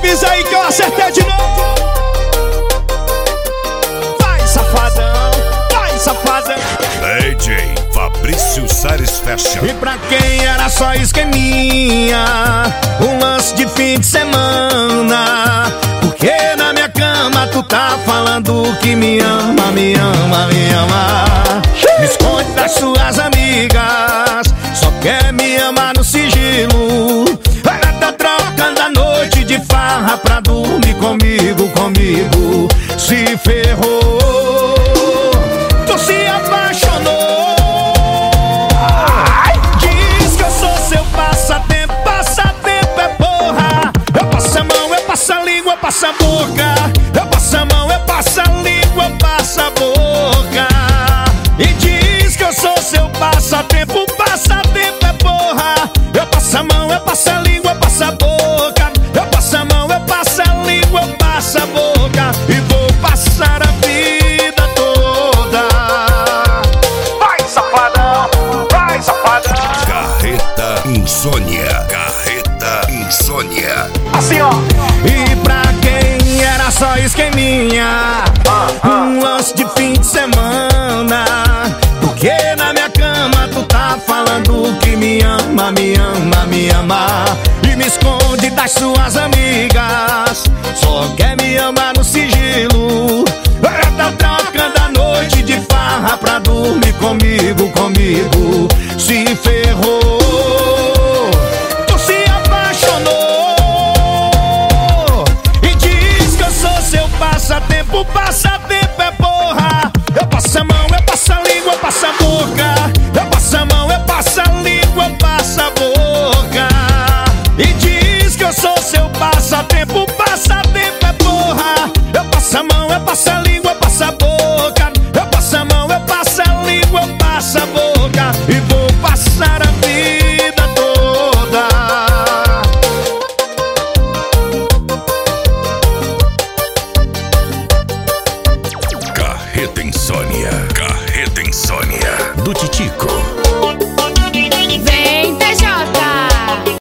avisa aí que eu acertei de novo. Vai, safadão, vai, safadão. DJ Fabrício Sares Fashion. E pra quem era só esqueminha, um lance de fim de semana, porque na minha cama tu tá falando que me ama, me ama, me ama. Me esconde das suas amigas, só quer me amar no sigilo. Ela tá trocando a noite de farra pra dormir comigo, comigo. Se ferrou, tu se apaixonou. Diz que eu sou seu passatempo, passatempo é porra. Eu passo a mão, eu passo a língua, eu passo a boca. Eu passo a mão, eu passo a língua, eu passo a boca. E diz que eu sou seu passatempo, passatempo é porra. Eu passo a mão, eu passo a língua, eu passo a boca. Eu passo a mão, eu passo a língua, eu passo a boca. E vou passar a vida toda. Vai, safadão, vai, safadão. Carreta Insônia. Carreta Insônia. Assim, ó. E pra quem era só esqueminha, um lance de fim de semana, porque na minha cama tu tá falando que me ama, me ama, me ama. E me esconde das suas amigas, só quer me amar no sigilo. Ela tá trocando a noite de farra pra dormir comigo, comigo. Se ferrou, tu se apaixonou. E diz que eu sou seu passatempo, passatempo é porra. Eu passo a mão, eu passo a língua, eu passo a boca. Eu passo a mão, eu passo a língua, eu passo a boca. E diz que eu sou seu passatempo, passatempo é porra. Eu passo a mão, eu passo a língua, eu passo a boca. Eu passo a mão, eu passo a língua, eu passo a boca. E vou passar a vida toda. Carreta Insônia. Carreta Insônia. Do Titico. Vem, TJ.